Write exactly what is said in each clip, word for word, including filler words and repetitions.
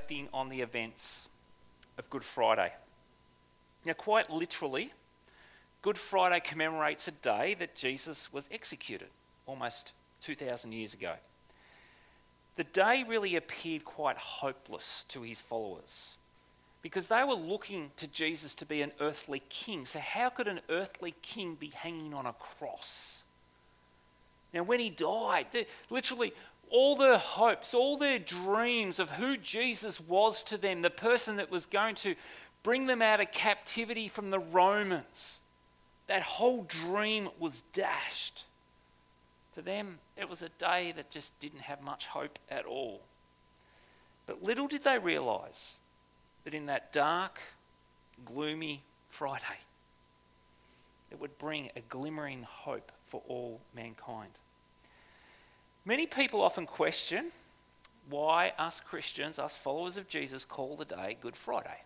reflecting on the events of Good Friday. Now, quite literally, Good Friday commemorates a day that Jesus was executed almost two thousand years ago. The day really appeared quite hopeless to his followers because they were looking to Jesus to be an earthly king. So how could an earthly king be hanging on a cross? Now, when he died, literally all their hopes, all their dreams of who Jesus was to them, the person that was going to bring them out of captivity from the Romans, that whole dream was dashed. To them, it was a day that just didn't have much hope at all. But little did they realise that in that dark, gloomy Friday, it would bring a glimmering hope for all mankind. Many people often question why us Christians, us followers of Jesus, call the day Good Friday.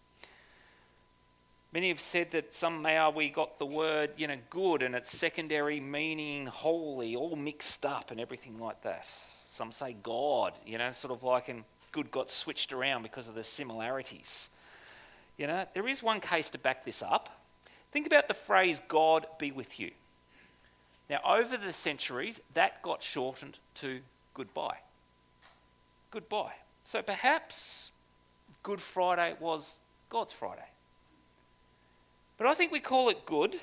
Many have said that somehow we got the word, you know, good and its secondary meaning holy, all mixed up and everything like that. Some say God, you know, sort of like, and good got switched around because of the similarities. You know, there is one case to back this up. Think about the phrase, God be with you. Now, over the centuries, that got shortened to goodbye. Goodbye. So perhaps Good Friday was God's Friday. But I think we call it good,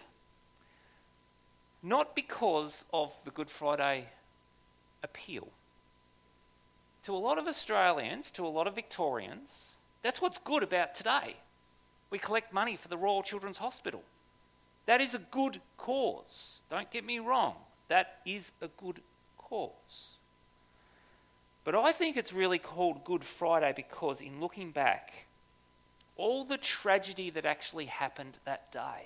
not because of the Good Friday appeal. To a lot of Australians, to a lot of Victorians, that's what's good about today. We collect money for the Royal Children's Hospital. That is a good cause. Don't get me wrong. That is a good cause. But I think it's really called Good Friday because in looking back, all the tragedy that actually happened that day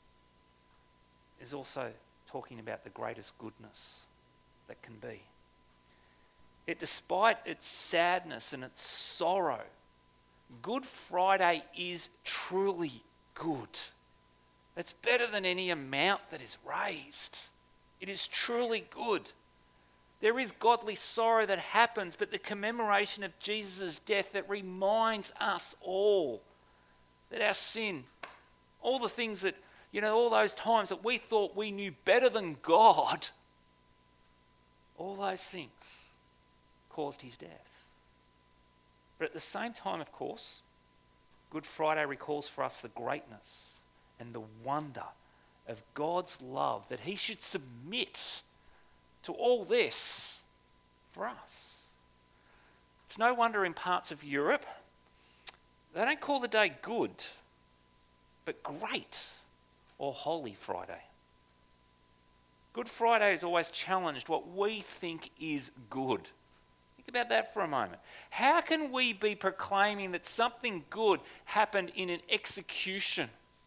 is also talking about the greatest goodness that can be. It, despite its sadness and its sorrow, Good Friday is truly good. It's better than any amount that is raised. It is truly good. There is godly sorrow that happens, but the commemoration of Jesus' death that reminds us all that our sin, all the things that, you know, all those times that we thought we knew better than God, all those things caused his death. But at the same time, of course, Good Friday recalls for us the greatness and the wonder of God's love, that he should submit to all this for us. It's no wonder in parts of Europe, they don't call the day good, but great or Holy Friday. Good Friday has always challenged what we think is good. Think about that for a moment. How can we be proclaiming that something good happened in an execution?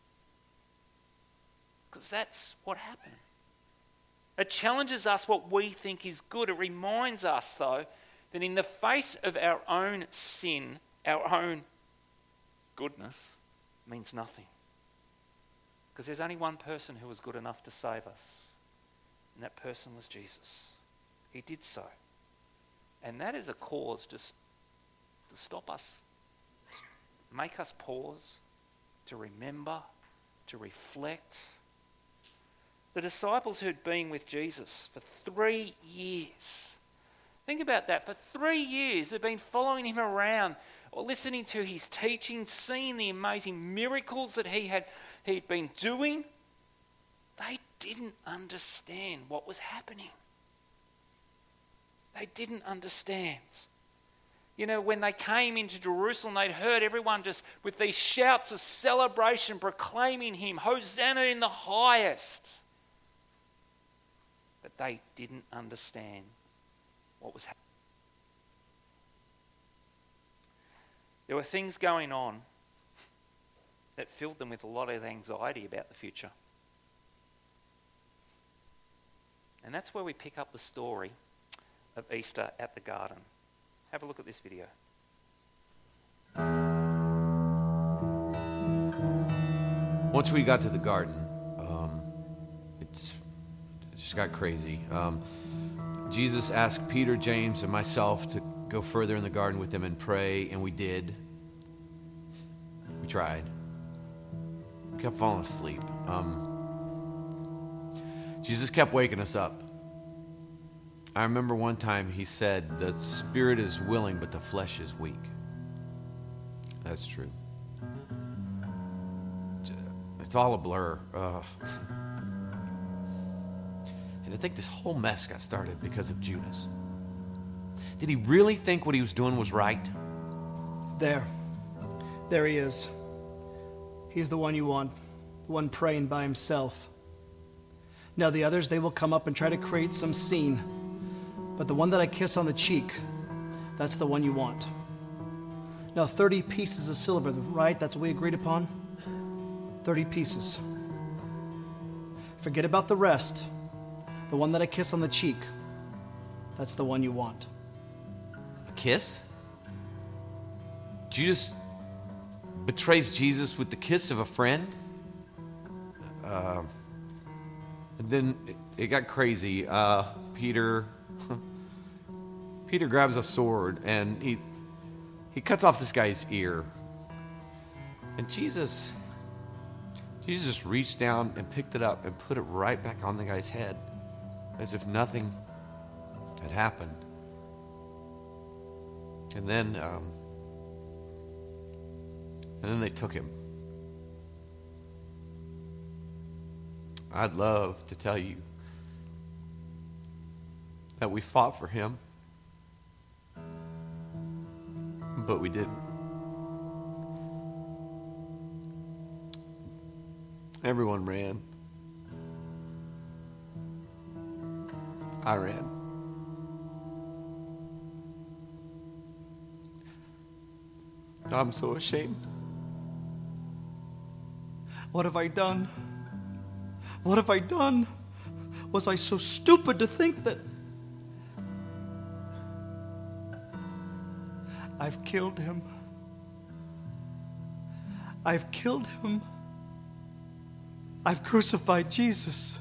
Because that's what happened. It challenges us what we think is good. It reminds us, though, that in the face of our own sin, our own goodness means nothing. Because there's only one person who was good enough to save us, and that person was Jesus. He did so. And that is a cause to, to stop us, make us pause, to remember, to reflect. The disciples who had been with Jesus for three years, think about that, for three years they've been following him around, or listening to his teaching, seeing the amazing miracles that he had he'd been doing. They didn't understand what was happening. They didn't understand. You know, when they came into Jerusalem, they'd heard everyone just with these shouts of celebration proclaiming him, Hosanna in the highest. But they didn't understand what was happening. There were things going on that filled them with a lot of anxiety about the future. And that's where we pick up the story of Easter at the garden. Have a look at this video. Once we got to the garden, um, it's, it just got crazy. Um, Jesus asked Peter, James, and myself to go further in the garden with him and pray, and we did. We tried. We kept falling asleep. Um, Jesus kept waking us up. I remember one time he said, the spirit is willing, but the flesh is weak. That's true. It's all a blur. Uh, and I think this whole mess got started because of Judas. Did he really think what he was doing was right? There. There he is. He's the one you want, the one praying by himself. Now the others, they will come up and try to create some scene. But the one that I kiss on the cheek, that's the one you want. Now thirty pieces of silver, right? That's what we agreed upon? thirty pieces. Forget about the rest. The one that I kiss on the cheek, that's the one you want. A kiss? Judas betrays Jesus with the kiss of a friend? Uh, and then it, it got crazy. Uh, Peter... Peter grabs a sword and he he cuts off this guy's ear. And Jesus... Jesus just reached down and picked it up and put it right back on the guy's head as if nothing had happened. And then, um, and then they took him. I'd love to tell you that we fought for him, but we didn't. Everyone ran. I ran. I'm so ashamed. What have I done? What have I done? Was I so stupid to think that I've killed him? I've killed him. I've crucified Jesus.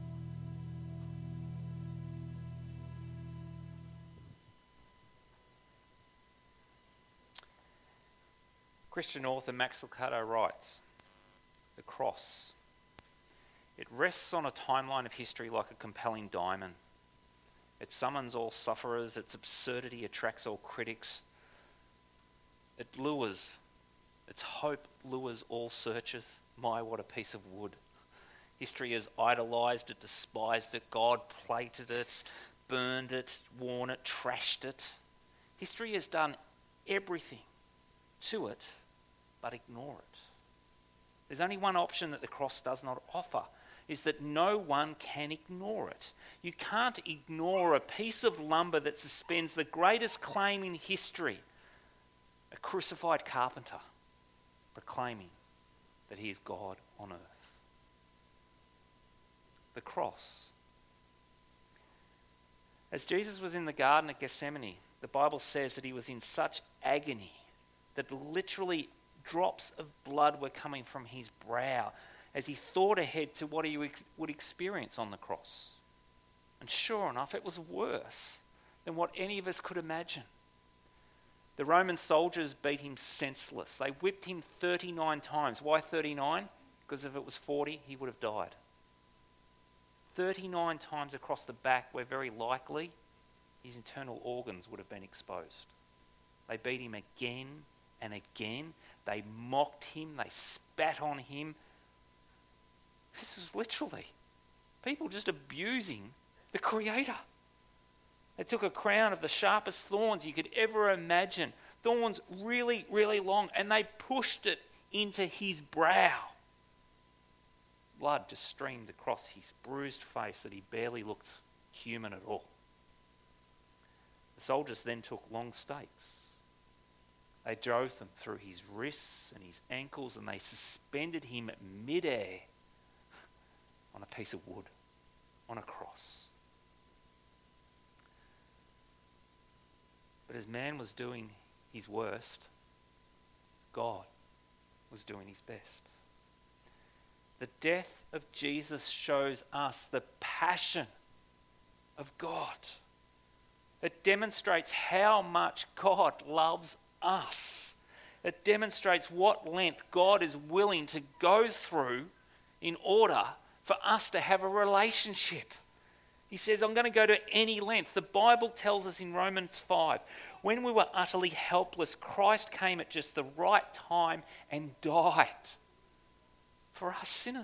Christian author Max Lucado writes, "The cross. It rests on a timeline of history like a compelling diamond. It summons all sufferers, its absurdity attracts all critics. It lures, its hope lures all searchers. My, what a piece of wood. History has idolized it, despised it. God plated it, burned it, worn it, trashed it. History has done everything to it, but ignore it. There's only one option that the cross does not offer, is that no one can ignore it. You can't ignore a piece of lumber that suspends the greatest claim in history, a crucified carpenter proclaiming that he is God on earth. The cross. As Jesus was in the Garden of Gethsemane, the Bible says that he was in such agony that literally drops of blood were coming from his brow as he thought ahead to what he would experience on the cross. And sure enough, it was worse than what any of us could imagine. The Roman soldiers beat him senseless. They whipped him thirty-nine times. Why thirty-nine? Because if it was forty, he would have died. thirty-nine times across the back, where very likely his internal organs would have been exposed. They beat him again and again. They mocked him. They spat on him. This is literally people just abusing the Creator. They took a crown of the sharpest thorns you could ever imagine, thorns really, really long, and they pushed it into his brow. Blood just streamed across his bruised face that he barely looked human at all. The soldiers then took long stakes. They drove them through his wrists and his ankles, and they suspended him mid-air on a piece of wood, on a cross. But as man was doing his worst, God was doing his best. The death of Jesus shows us the passion of God. It demonstrates how much God loves us. It demonstrates what length God is willing to go through in order for us to have a relationship. He says, I'm going to go to any length. The Bible tells us in Romans five, when we were utterly helpless, Christ came at just the right time and died for us sinners.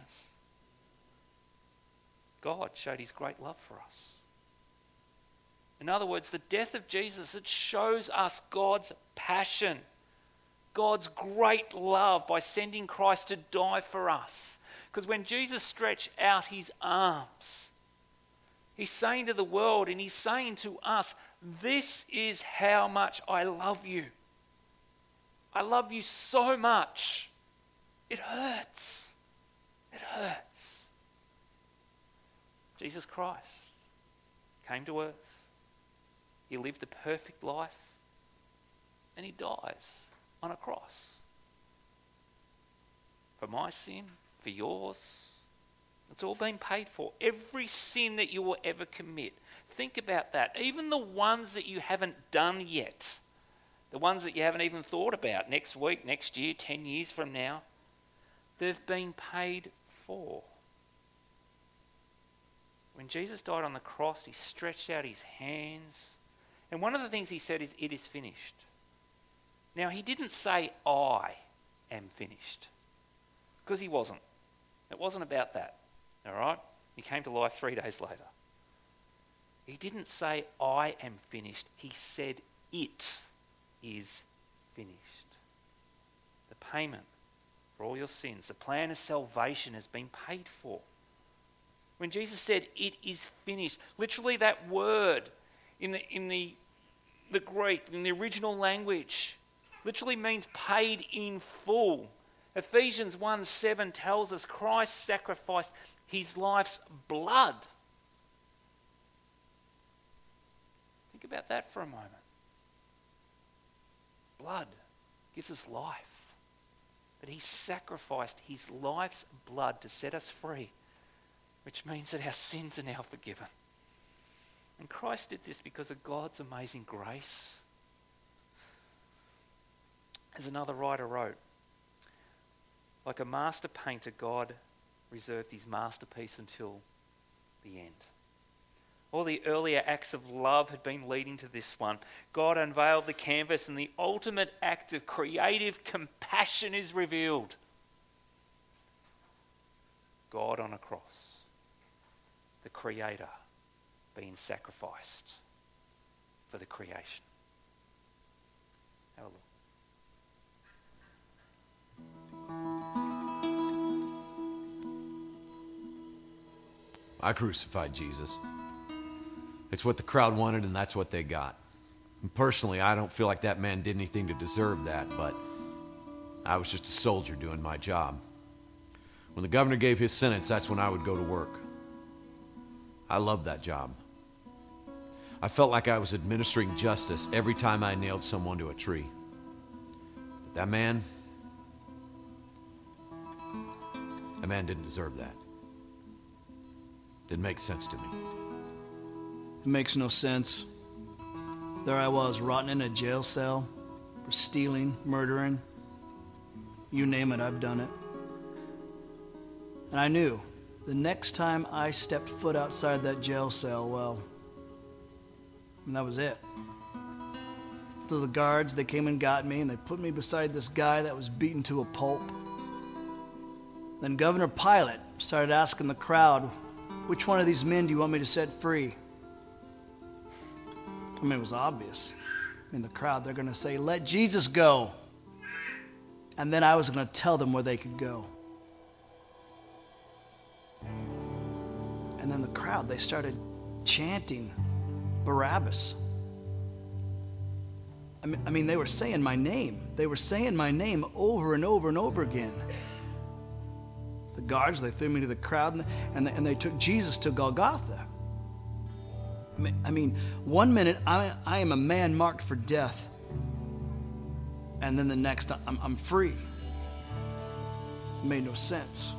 God showed his great love for us. In other words, the death of Jesus, it shows us God's passion, God's great love by sending Christ to die for us. Because when Jesus stretched out his arms, he's saying to the world and he's saying to us, this is how much I love you. I love you so much. It hurts. It hurts. Jesus Christ came to earth. He lived a perfect life and he dies on a cross. For my sin, for yours, it's all been paid for. Every sin that you will ever commit. Think about that. Even the ones that you haven't done yet, the ones that you haven't even thought about next week, next year, ten years from now, they've been paid for. When Jesus died on the cross, he stretched out his hands. And one of the things he said is, it is finished. Now, he didn't say, I am finished. Because he wasn't. It wasn't about that. All right? He came to life three days later. He didn't say, I am finished. He said, it is finished. The payment for all your sins, the plan of salvation has been paid for. When Jesus said, it is finished, literally that word in the, in the, the Greek, in the original language, literally means paid in full. Ephesians one seven tells us Christ sacrificed his life's blood. Think about that for a moment. Blood gives us life. But he sacrificed his life's blood to set us free, which means that our sins are now forgiven. And Christ did this because of God's amazing grace. As another writer wrote, like a master painter, God reserved his masterpiece until the end. All the earlier acts of love had been leading to this one. God unveiled the canvas and the ultimate act of creative compassion is revealed. God on a cross, the Creator being sacrificed for the creation. Have a look. I crucified Jesus. It's what the crowd wanted, and that's what they got. And personally, I don't feel like that man did anything to deserve that, but I was just a soldier doing my job. When the governor gave his sentence, that's when I would go to work. I loved that job. I felt like I was administering justice every time I nailed someone to a tree. But that man, that man didn't deserve that. Didn't make sense to me. It makes no sense. There I was, rotting in a jail cell for stealing, murdering. You name it, I've done it. And I knew the next time I stepped foot outside that jail cell, well, and that was it. So the guards, they came and got me, and they put me beside this guy that was beaten to a pulp. Then Governor Pilate started asking the crowd, which one of these men do you want me to set free? I mean, it was obvious. In the crowd, they're going to say, let Jesus go. And then I was going to tell them where they could go. And then the crowd, they started chanting Barabbas. I mean, I mean, they were saying my name. They were saying my name over and over and over again. The guards, they threw me to the crowd, and, and, they, and they took Jesus to Golgotha. I mean, I mean one minute, I, I am a man marked for death. And then the next, I'm, I'm free. It made no sense.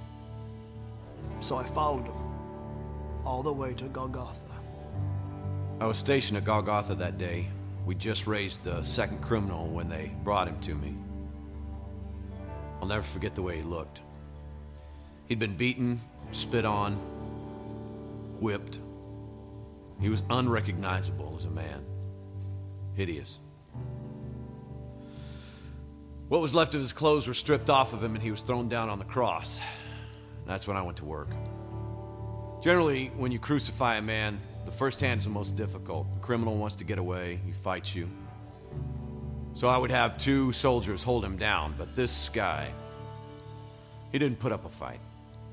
So I followed him all the way to Golgotha. I was stationed at Golgotha that day. We just raised the second criminal when they brought him to me. I'll never forget the way he looked. He'd been beaten, spit on, whipped. He was unrecognizable as a man. Hideous. What was left of his clothes were stripped off of him, and he was thrown down on the cross. That's when I went to work. Generally, when you crucify a man, the first hand is the most difficult. The criminal wants to get away. He fights you. So I would have two soldiers hold him down, but this guy, he didn't put up a fight.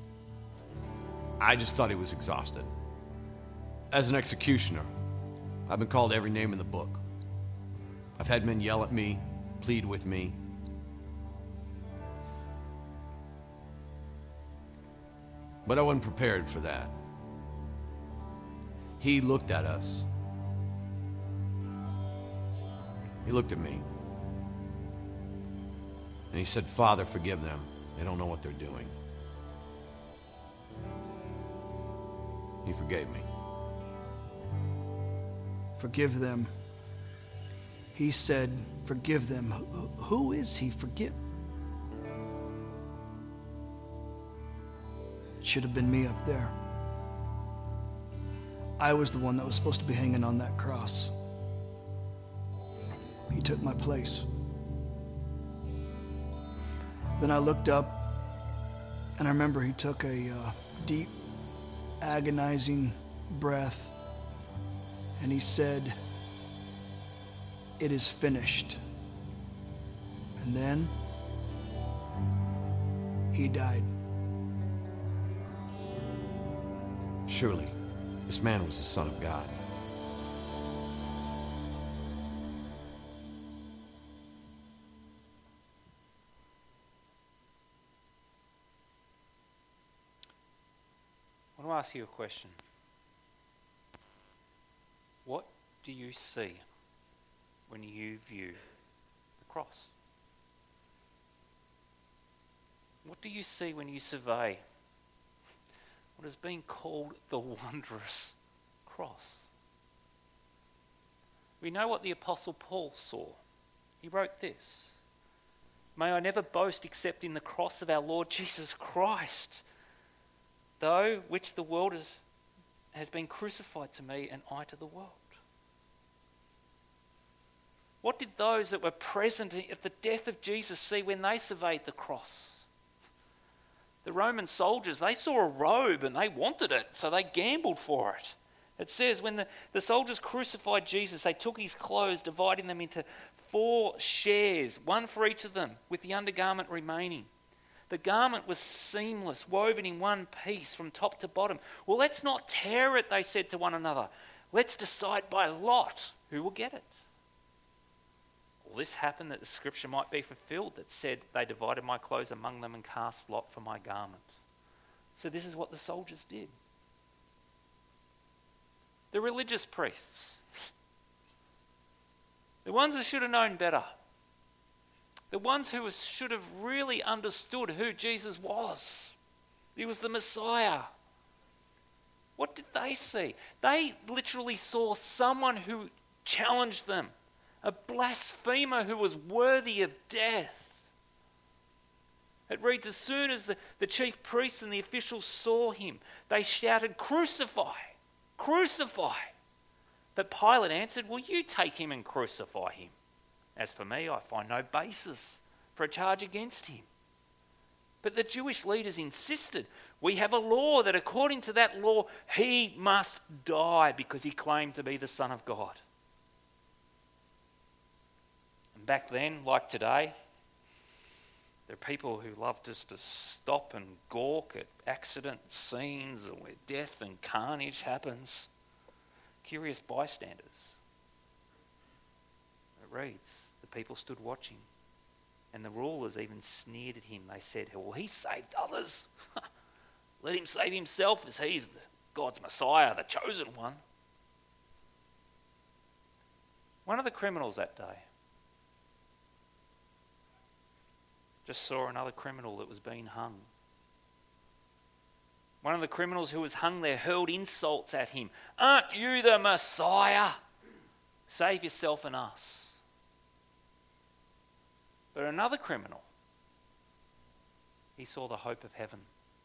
I just thought he was exhausted. As an executioner, I've been called every name in the book. I've had men yell at me, plead with me. But I wasn't prepared for that. He looked at us. He looked at me. And he said, "Father, forgive them. They don't know what they're doing." He forgave me. Forgive them. He said, forgive them. Who, who is he? Forgive. It should have been me up there. I was the one that was supposed to be hanging on that cross. He took my place. Then I looked up, and I remember he took a uh, deep, agonizing breath, and he said, "It is finished." And then he died. Surely, this man was the Son of God. I want to ask you a question. What do you see when you view the cross? What do you see when you survey what is being called the wondrous cross? We know what the Apostle Paul saw. He wrote this: "May I never boast except in the cross of our Lord Jesus Christ, though which the world is, has been crucified to me and I to the world." What did those that were present at the death of Jesus see when they surveyed the cross? The Roman soldiers, they saw a robe and they wanted it, so they gambled for it. It says when the, the soldiers crucified Jesus, they took his clothes, dividing them into four shares, one for each of them, with the undergarment remaining. The garment was seamless, woven in one piece from top to bottom. "Well, let's not tear it," they said to one another. "Let's decide by lot who will get it." Well, this happened that the scripture might be fulfilled that said, "They divided my clothes among them and cast lot for my garment." So this is what the soldiers did. The religious priests, the ones that should have known better, the ones who should have really understood who Jesus was. He was the Messiah. What did they see? They literally saw someone who challenged them, a blasphemer who was worthy of death. It reads, as soon as the, the chief priests and the officials saw him, they shouted, "Crucify! Crucify!" But Pilate answered, "Will you take him and crucify him? As for me, I find no basis for a charge against him." But the Jewish leaders insisted, "We have a law that according to that law, he must die because he claimed to be the Son of God." And back then, like today, there are people who love just to stop and gawk at accident scenes where death and carnage happens. Curious bystanders. It reads, the people stood watching, and the rulers even sneered at him. They said, "Well, he saved others. Let him save himself, as he's God's Messiah, the chosen one." One of the criminals that day just saw another criminal that was being hung. One of the criminals who was hung there hurled insults at him. "Aren't you the Messiah? Save yourself and us." But another criminal, he saw the hope of heaven.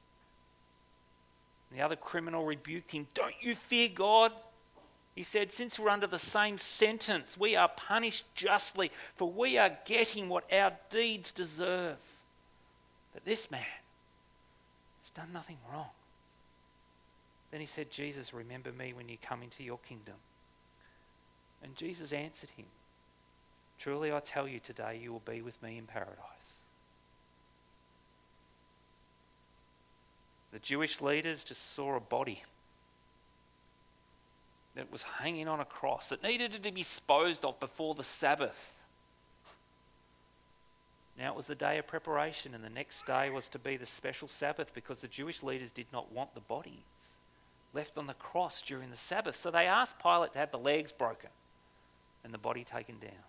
And the other criminal rebuked him. "Don't you fear God?" He said, "Since we're under the same sentence, we are punished justly, for we are getting what our deeds deserve. But this man has done nothing wrong." Then he said, "Jesus, remember me when you come into your kingdom." And Jesus answered him, "Truly I tell you, today you will be with me in paradise." The Jewish leaders just saw a body that was hanging on a cross that needed to be disposed of before the Sabbath. Now it was the day of preparation, and the next day was to be the special Sabbath, because the Jewish leaders did not want the bodies left on the cross during the Sabbath. So they asked Pilate to have the legs broken and the body taken down.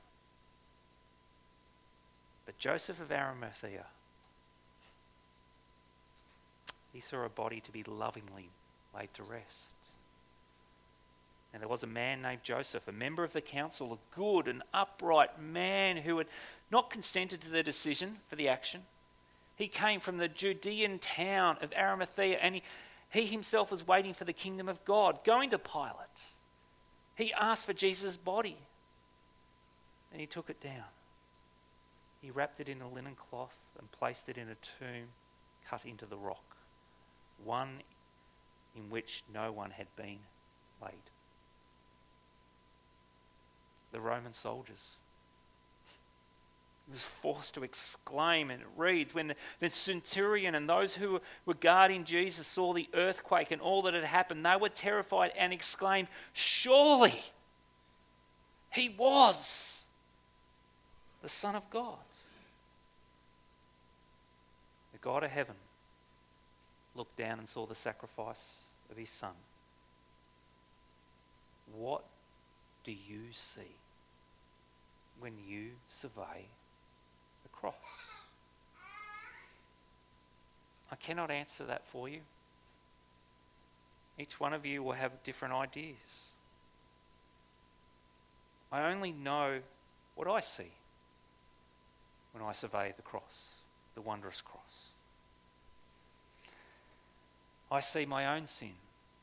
But Joseph of Arimathea, he saw a body to be lovingly laid to rest. And there was a man named Joseph, a member of the council, a good and upright man who had not consented to the decision for the action. He came from the Judean town of Arimathea, and he, he himself was waiting for the kingdom of God. Going to Pilate, he asked for Jesus' body, and he took it down. He wrapped it in a linen cloth and placed it in a tomb cut into the rock, one in which no one had been laid. The Roman soldiers, he was forced to exclaim, and it reads, when the, the centurion and those who were guarding Jesus saw the earthquake and all that had happened, they were terrified and exclaimed, "Surely he was the Son of God." The God of heaven looked down and saw the sacrifice of his Son. What do you see when you survey the cross? I cannot answer that for you. Each one of you will have different ideas. I only know what I see when I survey the cross, the wondrous cross. I see my own sin.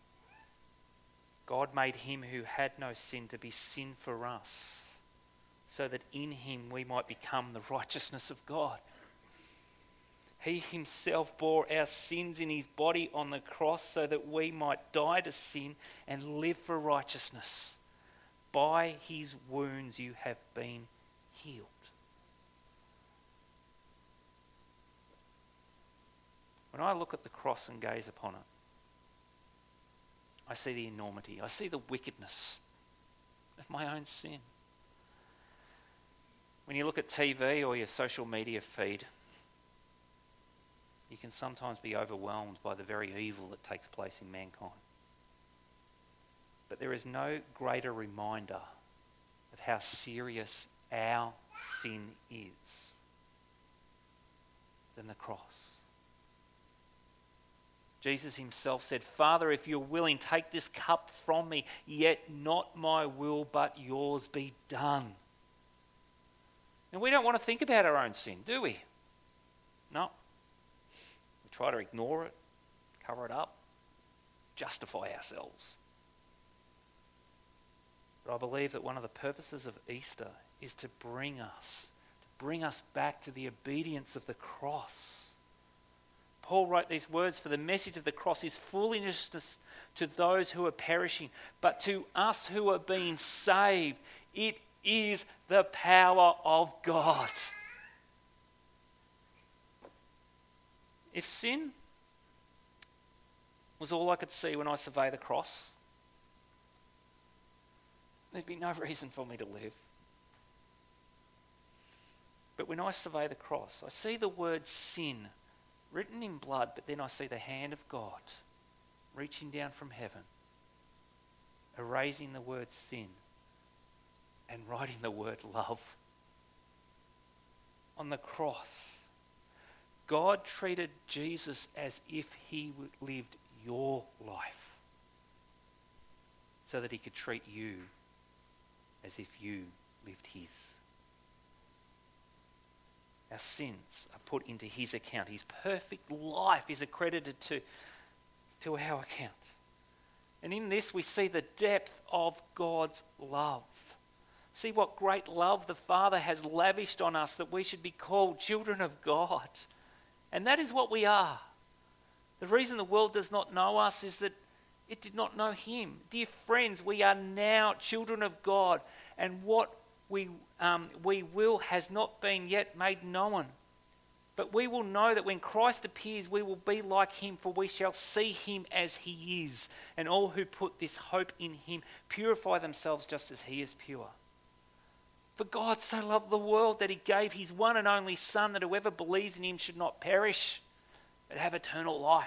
God made him who had no sin to be sin for us, so that in him we might become the righteousness of God. He himself bore our sins in his body on the cross, so that we might die to sin and live for righteousness. By his wounds you have been healed. When I look at the cross and gaze upon it, I see the enormity. I see the wickedness of my own sin. When you look at T V or your social media feed, you can sometimes be overwhelmed by the very evil that takes place in mankind. But there is no greater reminder of how serious our sin is than the cross. Jesus himself said, "Father, if you're willing, take this cup from me, yet not my will, but yours be done." And we don't want to think about our own sin, do we? No. We try to ignore it, cover it up, justify ourselves. But I believe that one of the purposes of Easter is to bring us, to bring us back to the obedience of the cross. Paul wrote these words, "For the message of the cross is foolishness to those who are perishing, but to us who are being saved, it is the power of God." If sin was all I could see when I survey the cross, there'd be no reason for me to live. But when I survey the cross, I see the word sin written in blood, but then I see the hand of God reaching down from heaven, erasing the word sin and writing the word love. On the cross, God treated Jesus as if he lived your life so that he could treat you as if you lived his. Our sins are put into his account. His perfect life is accredited to, to our account. And in this we see the depth of God's love. See what great love the Father has lavished on us, that we should be called children of God. And that is what we are. The reason the world does not know us is that it did not know him. Dear friends, we are now children of God, and what we um, we will has not been yet made known. But we will know that when Christ appears, we will be like him, for we shall see him as he is. And all who put this hope in him purify themselves just as he is pure. For God so loved the world that he gave his one and only Son, that whoever believes in him should not perish, but have eternal life.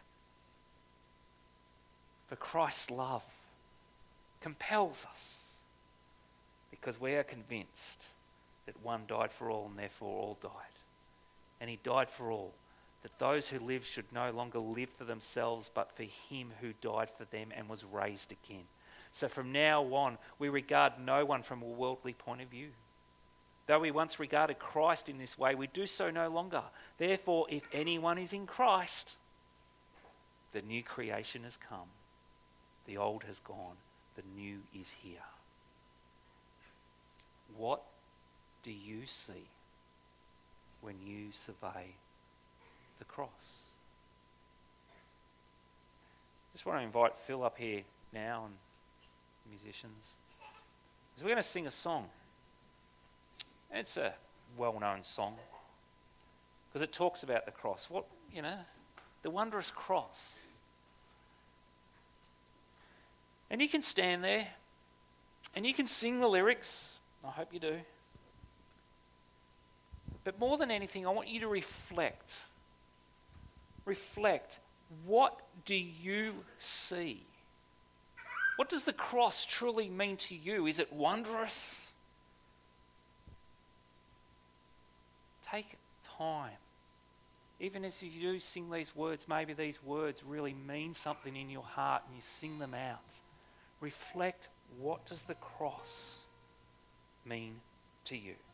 For Christ's love compels us, because we are convinced that one died for all and therefore all died. And he died for all, that those who live should no longer live for themselves, but for him who died for them and was raised again. So from now on, we regard no one from a worldly point of view. Though we once regarded Christ in this way, we do so no longer. Therefore, if anyone is in Christ, the new creation has come. The old has gone. The new is here. What do you see when you survey the cross? Just want to invite Phil up here now, and musicians, because we're going to sing a song. It's a well-known song because it talks about the cross. What, you know, the wondrous cross. And you can stand there and you can sing the lyrics. I hope you do. But more than anything, I want you to reflect. Reflect. What do you see? What does the cross truly mean to you? Is it wondrous? Take time. Even as you do sing these words, maybe these words really mean something in your heart and you sing them out. Reflect, what does the cross mean to you?